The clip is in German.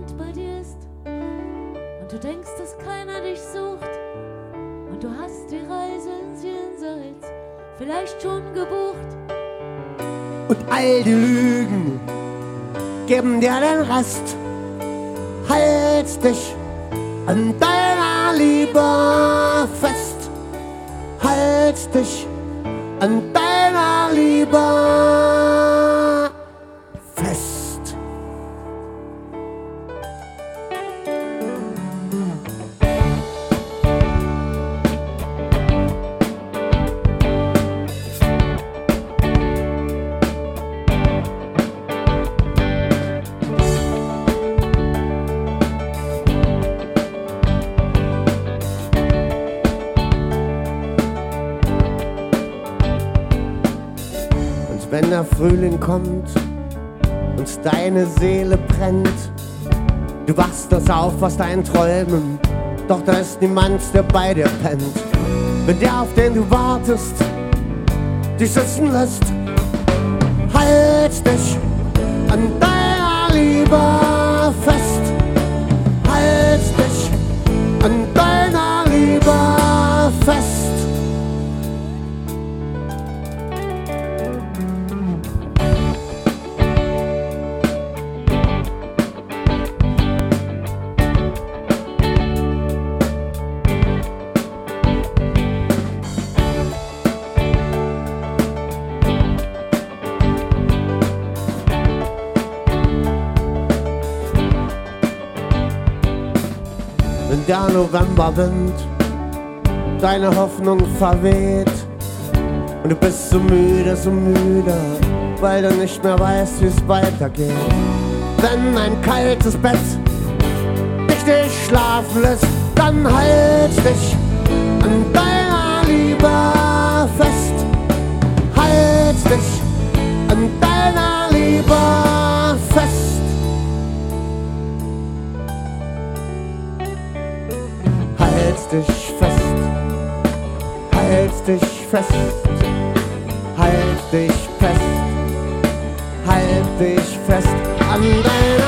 niemand bei dir ist und du denkst, dass keiner dich sucht und du hast die Reise ins Jenseits vielleicht schon gebucht. Und all die Lügen geben dir den Rest. Halt dich an deiner Liebe fest. Halt dich an deiner Liebe fest. Wenn der Frühling kommt und deine Seele brennt, du wachst das auf aus deinen Träumen, doch da ist niemand, der bei dir pennt. Wenn der, auf den du wartest, dich sitzen lässt, halt dich an deiner Liebe fest. Halt dich an deiner Liebe fest. Wenn der Novemberwind deine Hoffnung verweht und du bist so müde, weil du nicht mehr weißt, wie es weitergeht. Wenn ein kaltes Bett dich schlafen lässt, dann halt dich an deiner Liebe fest. Halt dich an deiner Liebe fest. Halt dich fest, halt dich fest, halt dich fest, halt dich fest an deiner